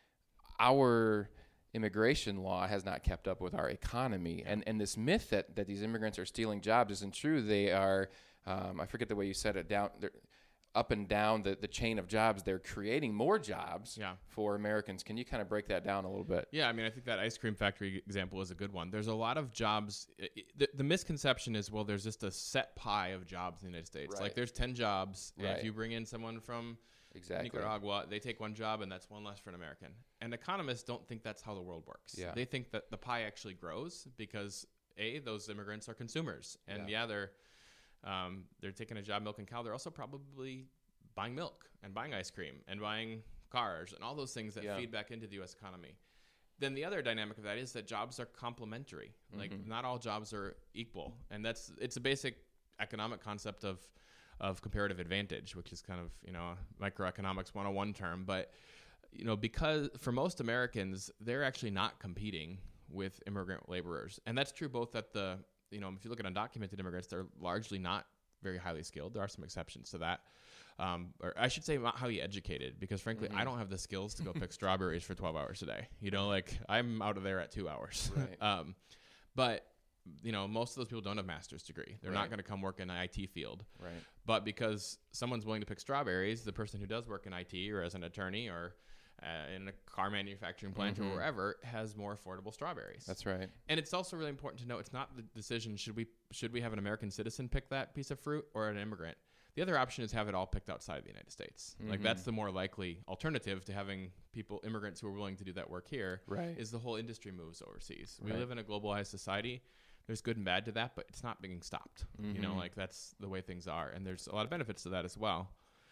our immigration law has not kept up with our economy. And this myth that these immigrants are stealing jobs isn't true. They are, I forget the way you said it, up and down the chain of jobs, they're creating more jobs for Americans. Can you kind of break that down a little bit? Yeah, I mean, I think that ice cream factory example is a good one. There's a lot of jobs. The misconception is, well, there's just a set pie of jobs in the United States. Like, there's 10 jobs, and if you bring in someone from Nicaragua, they take one job, and that's one less for an American. And economists don't think that's how the world works. They think that the pie actually grows because, A, those immigrants are consumers. And they're taking a job milking cow. They're also probably buying milk and buying ice cream and buying cars and all those things that feed back into the U.S. economy. Then the other dynamic of that is that jobs are complementary. Like, not all jobs are equal. And it's a basic economic concept of comparative advantage, which is kind of, microeconomics 101 term. But, because for most Americans, they're actually not competing with immigrant laborers. And that's true both at the if you look at undocumented immigrants, they're largely not very highly skilled. There are some exceptions to that. Or I should say not highly educated, because frankly, I don't have the skills to go pick strawberries for 12 hours a day. I'm out of there at 2 hours. Right. But most of those people don't have a master's degree. They're not going to come work in the IT field. Right. But because someone's willing to pick strawberries, the person who does work in IT or as an attorney or in a car manufacturing plant or wherever has more affordable strawberries. That's right. And it's also really important to know it's not the decision, should we have an American citizen pick that piece of fruit or an immigrant? The other option is have it all picked outside of the United States. Like, that's the more likely alternative to having immigrants who are willing to do that work here, is the whole industry moves overseas. We live in a globalized society. There's good and bad to that, but it's not being stopped. That's the way things are. And there's a lot of benefits to that as well.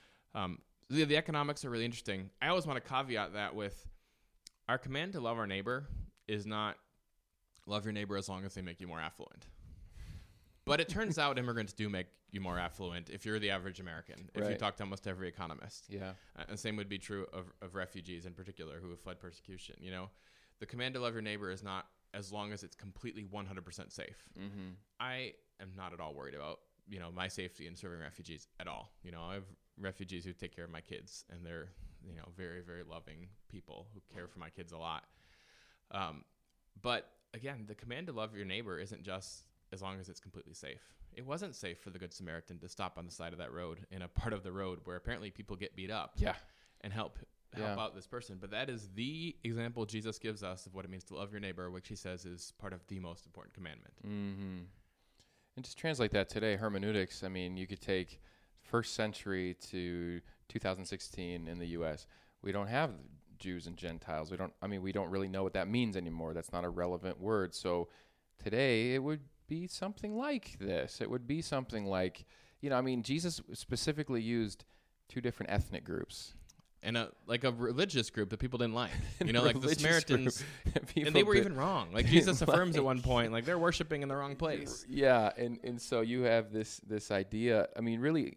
The economics are really interesting. I always want to caveat that with our command to love our neighbor is not love your neighbor as long as they make you more affluent. But it turns out immigrants do make you more affluent if you're the average American, if you Right. talk to almost every economist. Yeah. And same would be true of refugees in particular who have fled persecution. You know, the command to love your neighbor is not as long as it's completely 100% safe. Mm-hmm. I am not at all worried about, you know, my safety in serving refugees at all. You know, I have refugees who take care of my kids, and they're, you know, very, very loving people who care for my kids a lot. But again, the command to love your neighbor isn't just as long as it's completely safe. It wasn't safe for the Good Samaritan to stop on the side of that road in a part of the road where apparently people get beat up Yeah. and help Yeah. out this person. But that is the example Jesus gives us of what it means to love your neighbor, which he says is part of the most important commandment. Mm-hmm. And just translate that today, hermeneutics. I mean, you could take first century to 2016 in the U.S. We don't have Jews and Gentiles. We don't really know what that means anymore. That's not a relevant word. So today it would be something like this. It would be something like, Jesus specifically used two different ethnic groups. And a religious group that people didn't like. And You know, a like the religious Samaritans. group. And they were People even wrong. Like Jesus affirms at like- one point, like they're worshiping in the wrong place. Yeah, and so you have this idea. I mean, really,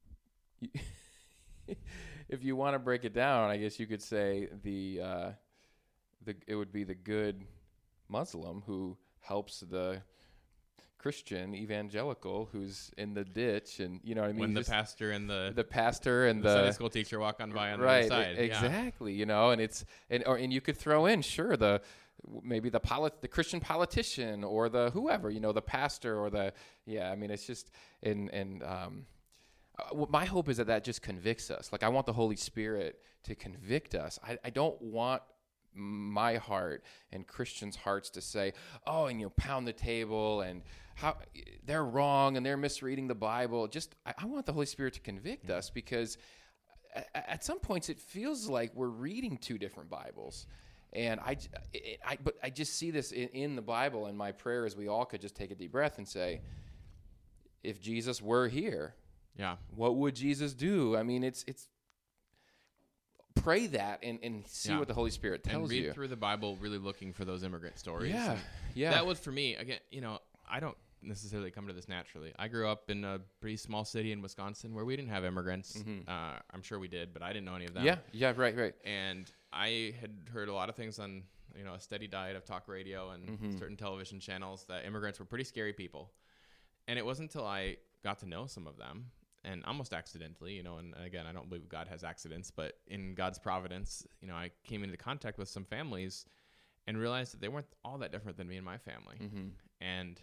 if you want to break it down, I guess you could say it would be the good Muslim who helps the Christian evangelical who's in the ditch, and you know what I mean. When the Just pastor and the pastor and the Sunday school teacher walk on by on the right, other side. Yeah. exactly. You know, and it's and you could throw in maybe the Christian politician or the whoever, you know, the pastor or I mean, it's just my hope is that just convicts us. Like I want the Holy Spirit to convict us. I don't want my heart and Christians' hearts to say, oh, and pound the table and how they're wrong and they're misreading the Bible. I want the Holy Spirit to convict us, because at some points it feels like we're reading two different Bibles. And but I just see this in the Bible, and my prayer is we all could just take a deep breath and say, if Jesus were here, Yeah. what would Jesus do? I mean, it's pray that and see Yeah. what the Holy Spirit tells And read you. through the Bible really looking for those immigrant stories. Yeah, And yeah. That was for me, again, I don't necessarily come to this naturally. I grew up in a pretty small city in Wisconsin where we didn't have immigrants. Mhm. I'm sure we did, but I didn't know any of them. Yeah, right. And I had heard a lot of things on, a steady diet of talk radio and Mhm. certain television channels that immigrants were pretty scary people. And it wasn't until I got to know some of them, and almost accidentally, and again, I don't believe God has accidents, but in God's providence, I came into contact with some families and realized that they weren't all that different than me and my family. Mm-hmm. And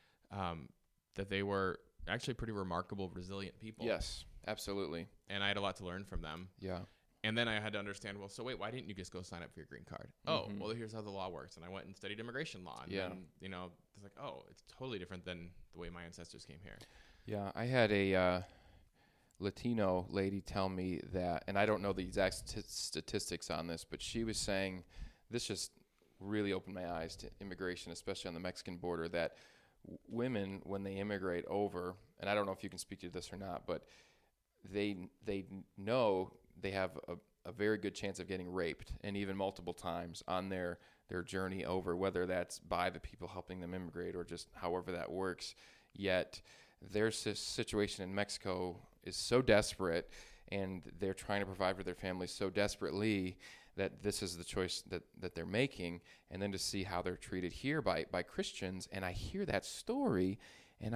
that they were actually pretty remarkable, resilient people. Yes, absolutely. And I had a lot to learn from them. Yeah. And then I had to understand, well, so wait, why didn't you just go sign up for your green card? Oh, Mhm. well, here's how the law works. And I went and studied immigration law. And Yeah. then, it's like, oh, it's totally different than the way my ancestors came here. Yeah, I had a Latino lady tell me that, and I don't know the exact statistics on this, but she was saying, this just really opened my eyes to immigration, especially on the Mexican border, that women, when they immigrate over, and I don't know if you can speak to this or not, but they know they have a very good chance of getting raped, and even multiple times on their journey over, whether that's by the people helping them immigrate or just however that works. Yet their situation in Mexico is so desperate, and they're trying to provide for their families so desperately that this is the choice that they're making. And then to see how they're treated here by Christians, and I hear that story, and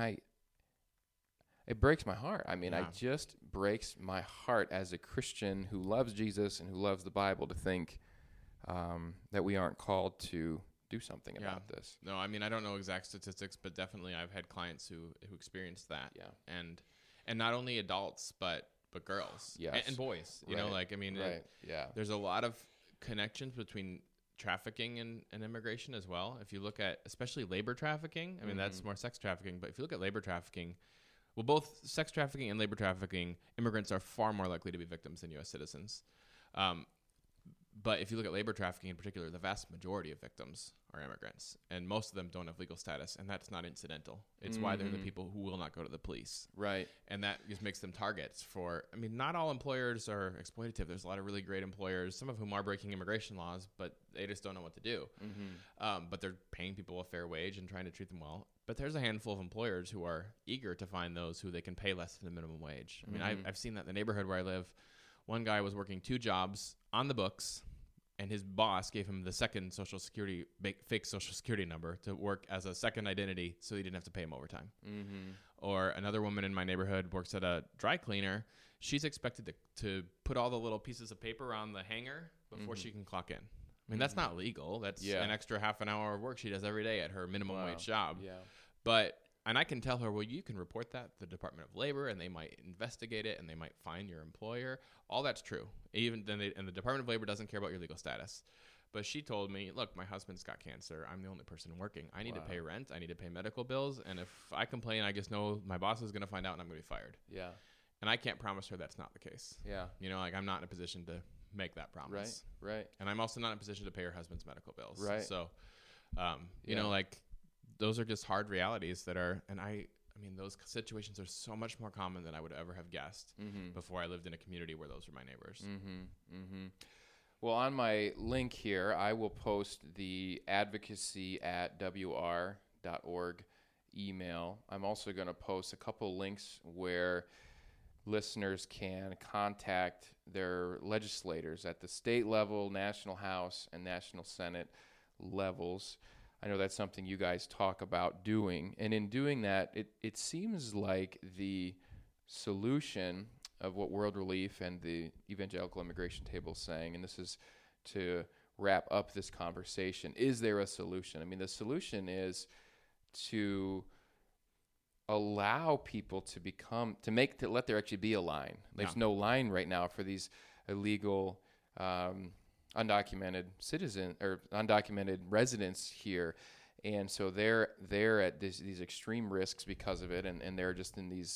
it breaks my heart. I mean, Yeah. it just breaks my heart as a Christian who loves Jesus and who loves the Bible to think that we aren't called to do something about this. No, I mean, I don't know exact statistics, but definitely I've had clients who experienced that. Yeah. And not only adults, but girls. Yes. And boys. Right. Right. Yeah. There's a lot of connections between trafficking and immigration as well. If you look at especially labor trafficking, I mean, that's more sex trafficking, but if you look at labor trafficking, well, both sex trafficking and labor trafficking, immigrants are far more likely to be victims than U.S. citizens. But if you look at labor trafficking in particular, the vast majority of victims are immigrants, and most of them don't have legal status, and that's not incidental. It's why they're the people who will not go to the police. Right. And that just makes them targets for, I mean, not all employers are exploitative. There's a lot of really great employers, some of whom are breaking immigration laws, but they just don't know what to do. But they're paying people a fair wage and trying to treat them well. But there's a handful of employers who are eager to find those who they can pay less than the minimum wage. I mean, I've seen that in the neighborhood where I live. One guy was working 2 jobs on the books, and his boss gave him the second fake social security number to work as a second identity so he didn't have to pay him overtime. Or another woman in my neighborhood works at a dry cleaner. She's expected to put all the little pieces of paper on the hanger before she can clock in. I mean, that's not legal. That's an extra half an hour of work she does every day at her minimum wage job. And I can tell her, well, you can report that to the Department of Labor, and they might investigate it, and they might fine your employer. All that's true. Even then, and the Department of Labor doesn't care about your legal status. But she told me, look, my husband's got cancer. I'm the only person working. I need to pay rent. I need to pay medical bills. And if I complain, I just know my boss is going to find out, and I'm going to be fired. Yeah. And I can't promise her that's not the case. Yeah. You know, like, I'm not in a position to make that promise. Right. And I'm also not in a position to pay her husband's medical bills. Right. So, you know, like, those are just hard realities that are, and I mean, those situations are so much more common than I would ever have guessed before I lived in a community where those were my neighbors. Well, on my link here, I will post the advocacy@wr.org email. I'm also going to post a couple links where listeners can contact their legislators at the state level, national House, and national Senate levels. I know that's something you guys talk about doing. And in doing that, it seems like the solution of what World Relief and the Evangelical Immigration Table is saying, and this is to wrap up this conversation, is there a solution? I mean, the solution is to allow people to let there actually be a line. There's no line right now for these illegal undocumented citizen or undocumented residents here, and so they're at these extreme risks because of it, and they're just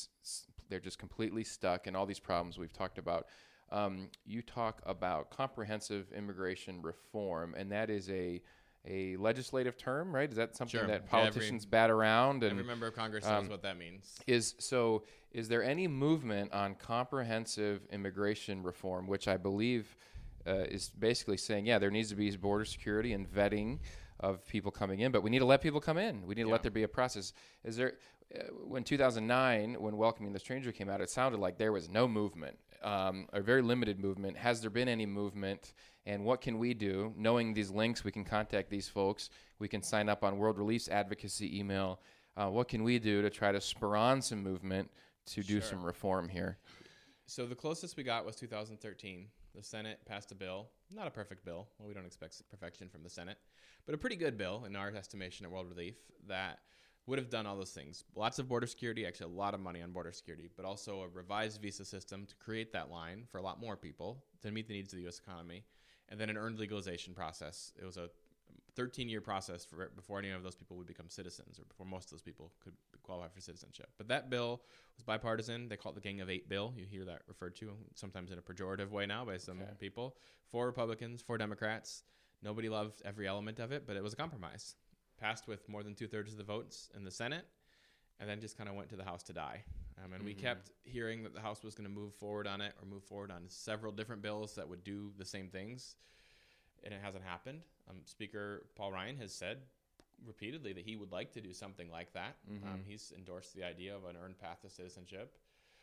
completely stuck in all these problems we've talked about. You talk about comprehensive immigration reform, and that is a legislative term, right? Is that something that politicians bat around? And every member of Congress knows what that means. Is there any movement on comprehensive immigration reform, which I believe is basically saying, there needs to be border security and vetting of people coming in, but we need to let people come in. We need to let there be a process. Is there, when 2009, when Welcoming the Stranger came out, it sounded like there was no movement, a very limited movement. Has there been any movement, and what can we do? Knowing these links, we can contact these folks. We can sign up on World Relief's advocacy email. What can we do to try to spur on some movement to do some reform here? So the closest we got was 2013. The Senate passed a bill, not a perfect bill. Well, we don't expect perfection from the Senate, but a pretty good bill in our estimation at World Relief that would have done all those things. Lots of border security, actually a lot of money on border security, but also a revised visa system to create that line for a lot more people to meet the needs of the U.S. economy, and then an earned legalization process. It was a 13-year process before any of those people would become citizens, or before most of those people could qualify for citizenship. But that bill was bipartisan. They call it the Gang of Eight bill. You hear that referred to sometimes in a pejorative way now by some people. 4 Republicans, 4 Democrats. Nobody loved every element of it, but it was a compromise. Passed with more than 2/3 of the votes in the Senate, and then just kind of went to the House to die. And we kept hearing that the House was going to move forward on it, or move forward on several different bills that would do the same things, and it hasn't happened. Speaker Paul Ryan has said repeatedly that he would like to do something like that. He's endorsed the idea of an earned path to citizenship.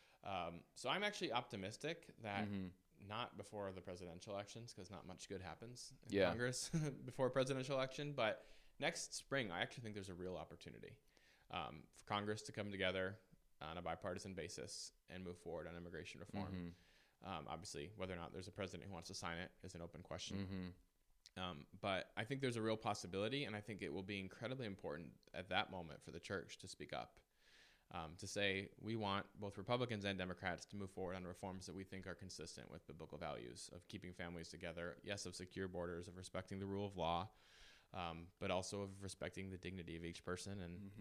So I'm actually optimistic that not before the presidential elections, because not much good happens in Congress before a presidential election, but next spring, I actually think there's a real opportunity for Congress to come together on a bipartisan basis and move forward on immigration reform. Obviously, whether or not there's a president who wants to sign it is an open question. But I think there's a real possibility, and I think it will be incredibly important at that moment for the church to speak up, to say we want both Republicans and Democrats to move forward on reforms that we think are consistent with biblical values of keeping families together, yes, of secure borders, of respecting the rule of law, but also of respecting the dignity of each person and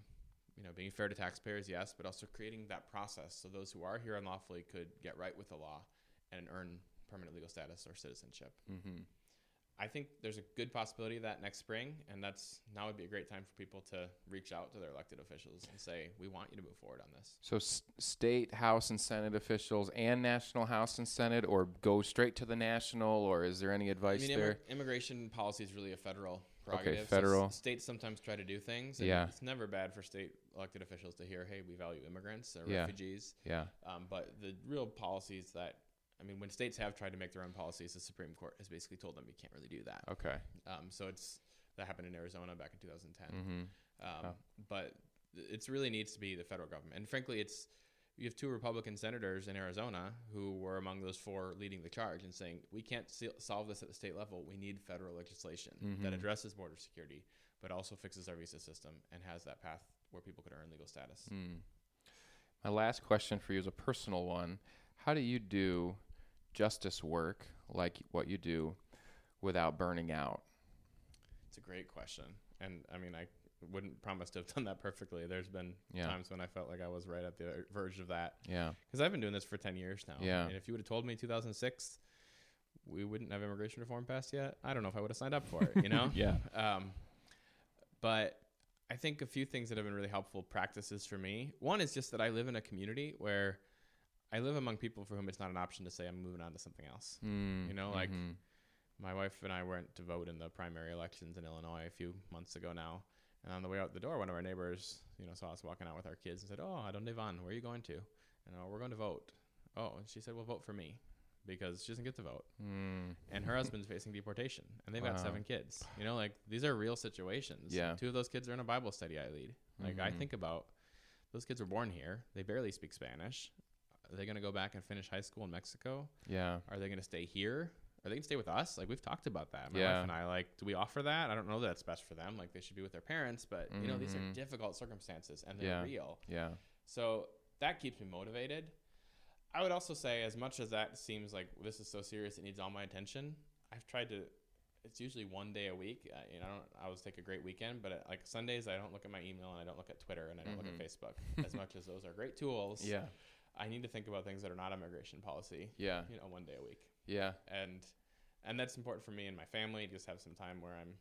being fair to taxpayers, yes, but also creating that process so those who are here unlawfully could get right with the law and earn permanent legal status or citizenship. Mm-hmm. I think there's a good possibility of that next spring, and now would be a great time for people to reach out to their elected officials and say, we want you to move forward on this. So state House and Senate officials and national House and Senate, or go straight to the national, or is there any advice there? Immigration policy is really a federal prerogative. Okay, federal. So states sometimes try to do things. And Yeah. It's never bad for state elected officials to hear, hey, we value immigrants or Yeah. refugees. Yeah. But the real policies when states have tried to make their own policies, the Supreme Court has basically told them you can't really do that. Okay. So that happened in Arizona back in 2010. Mm-hmm. But it really needs to be the federal government. And frankly, you have 2 Republican senators in Arizona who were among those 4 leading the charge and saying, we can't solve this at the state level. We need federal legislation that addresses border security, but also fixes our visa system and has that path where people could earn legal status. My last question for you is a personal one. How do you do justice work like what you do without burning out? It's a great question. And I wouldn't promise to have done that perfectly. There's been times when I felt like I was right at the verge of that. Yeah. Because I've been doing this for 10 years now. Yeah. And if you would have told me in 2006 we wouldn't have immigration reform passed yet, I don't know if I would have signed up for it, Yeah. But I think a few things that have been really helpful practices for me. One is just that I live in a community where I live among people for whom it's not an option to say I'm moving on to something else. My wife and I went to vote in the primary elections in Illinois a few months ago now. And on the way out the door, one of our neighbors, saw us walking out with our kids and said, "Oh, I don't live on. Where are you going to?" And we're going to vote. Oh, and she said, "Well, vote for me," because she doesn't get to vote. And her husband's facing deportation, and they've got 7 kids. These are real situations. Yeah. 2 of those kids are in a Bible study I lead. I think about those kids were born here. They barely speak Spanish. Are they going to go back and finish high school in Mexico? Yeah. Are they going to stay here? Are they going to stay with us? We've talked about that. My Yeah. wife and I, do we offer that? I don't know that it's best for them. They should be with their parents, but these are difficult circumstances and they're real. Yeah. So that keeps me motivated. I would also say, as much as that seems like this is so serious, it needs all my attention, I've tried to, it's usually one day a week. I don't always take a great weekend, but Sundays, I don't look at my email and I don't look at Twitter and I don't look at Facebook. As much as those are great tools, Yeah. I need to think about things that are not immigration policy. Yeah. One day a week. Yeah. And that's important for me and my family. Just have some time where I'm,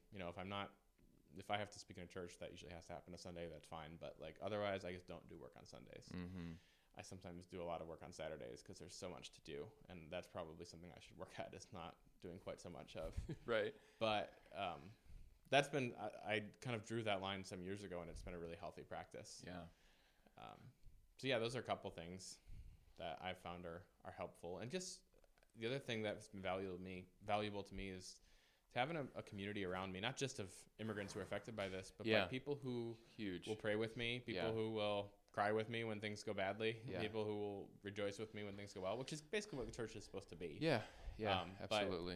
if I have to speak in a church, that usually has to happen on Sunday. That's fine. But otherwise, I just don't do work on Sundays. I sometimes do a lot of work on Saturdays because there's so much to do, and that's probably something I should work at. Is not doing quite so much of. Right. But that's been I kind of drew that line some years ago, and it's been a really healthy practice. Yeah. So yeah, those are a couple things that I've found are helpful. And just the other thing that's been valuable to me is to having a community around me, not just of immigrants who are affected by this, but by people who will pray with me, people who will cry with me when things go badly, people who will rejoice with me when things go well, which is basically what the church is supposed to be. Yeah. Yeah. Absolutely.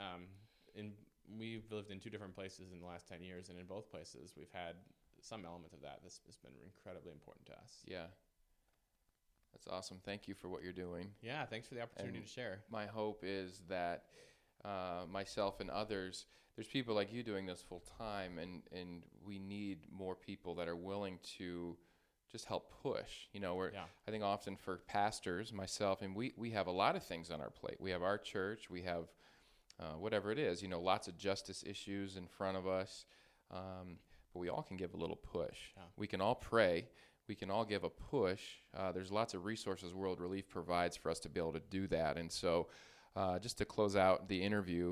We've lived in 2 different places in the last 10 years, and in both places we've had some element of that. This has been incredibly important to us. Yeah. That's awesome. Thank you for what you're doing. Yeah, thanks for the opportunity And to share. My hope is that myself and others, there's people like you doing this full time, and we need more people that are willing to just help push. I think often for pastors, myself, and we have a lot of things on our plate. We have our church, we have whatever it is, lots of justice issues in front of us, but we all can give a little push. Yeah. We can all pray. We can all give a push. There's lots of resources World Relief provides for us to be able to do that. And so just to close out the interview,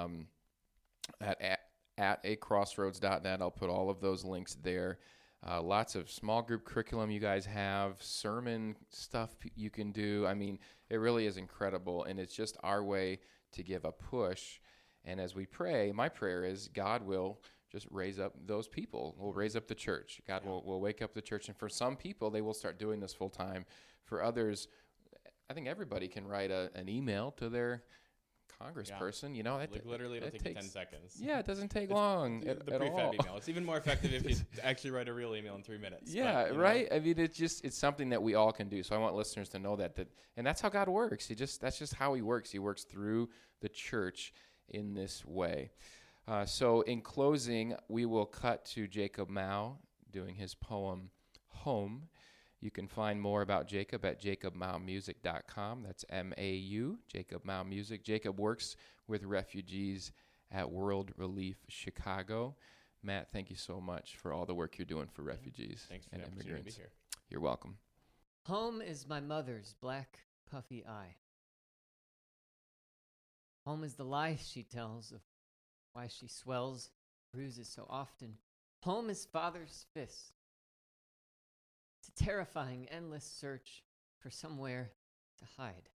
at acrossroads.net, I'll put all of those links there. Lots of small group curriculum you guys have, sermon stuff you can do. It really is incredible, and it's just our way to give a push. And as we pray, my prayer is God will just raise up those people. We'll raise up the church. God will wake up the church. And for some people, they will start doing this full time. For others, I think everybody can write an email to their congressperson. Literally, it'll take you 10 seconds. Yeah, it doesn't take long the at prefab all. email. It's even more effective if you actually write a real email in 3 minutes. Yeah, right? It's something that we all can do. So I want listeners to know that and that's how God works. That's just how he works. He works through the church in this way. So in closing, we will cut to Jacob Mao doing his poem, Home. You can find more about Jacob at jacobmauumusic.com. That's M-A-U, Jacob Mau Music. Jacob works with refugees at World Relief Chicago. Matt, thank you so much for all the work you're doing for refugees Thanks for and the opportunity immigrants. to be here. You're welcome. Home is my mother's black, puffy eye. Home is the lie she tells of why she swells, bruises so often. Home is father's fist. It's a terrifying, endless search for somewhere to hide.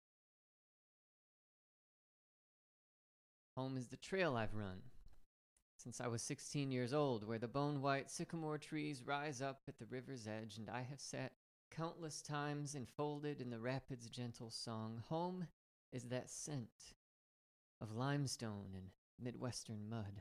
Home is the trail I've run since I was 16 years old, where the bone-white sycamore trees rise up at the river's edge, and I have sat countless times enfolded in the rapids' gentle song. Home is that scent of limestone and Midwestern mud.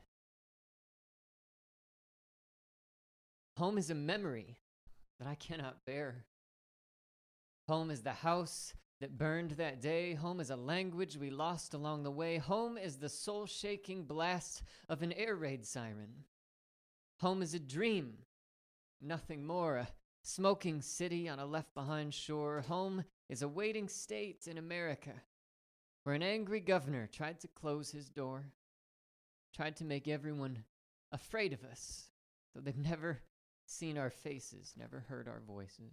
Home is a memory that I cannot bear. Home is the house that burned that day. Home is a language we lost along the way. Home is the soul-shaking blast of an air raid siren. Home is a dream, nothing more, a smoking city on a left-behind shore. Home is a waiting state in America where an angry governor tried to close his door, tried to make everyone afraid of us, though they've never seen our faces, never heard our voices.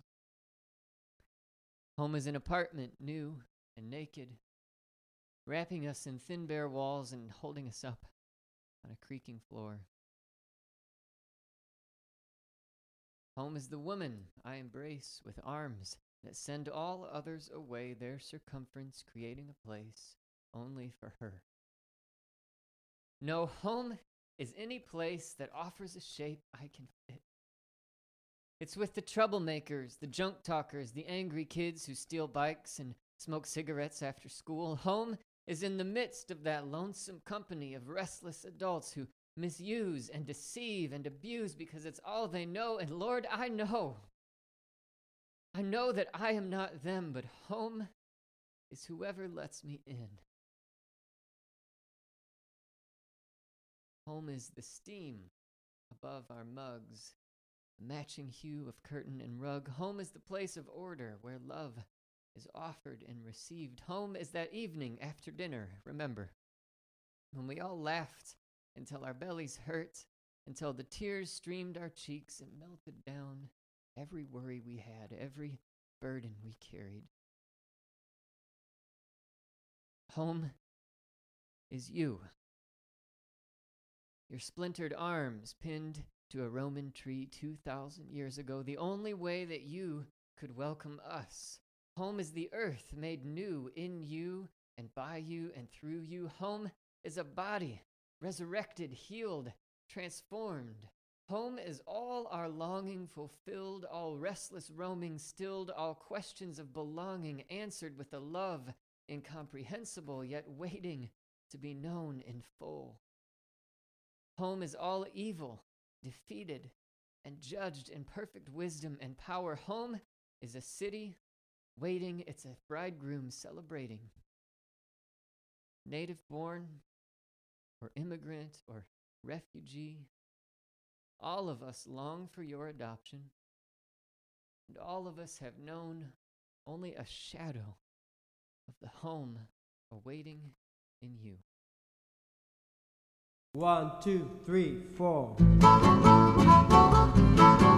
Home is an apartment, new and naked, wrapping us in thin bare walls and holding us up on a creaking floor. Home is the woman I embrace with arms that send all others away, their circumference creating a place only for her. No, home is any place that offers a shape I can fit. It's with the troublemakers, the junk talkers, the angry kids who steal bikes and smoke cigarettes after school. Home is in the midst of that lonesome company of restless adults who misuse and deceive and abuse because it's all they know. And Lord, I know that I am not them, but home is whoever lets me in. Home is the steam above our mugs, the matching hue of curtain and rug. Home is the place of order where love is offered and received. Home is that evening after dinner, remember, when we all laughed until our bellies hurt, until the tears streamed our cheeks and melted down every worry we had, every burden we carried. Home is you. Your splintered arms pinned to a Roman tree 2,000 years ago, the only way that you could welcome us. Home is the earth made new in you and by you and through you. Home is a body resurrected, healed, transformed. Home is all our longing fulfilled, all restless roaming stilled, all questions of belonging answered with a love incomprehensible yet waiting to be known in full. Home is all evil defeated and judged in perfect wisdom and power. Home is a city waiting, it's a bridegroom celebrating. Native born or immigrant or refugee, all of us long for your adoption, and all of us have known only a shadow of the home awaiting in you. 1, 2, 3, 4.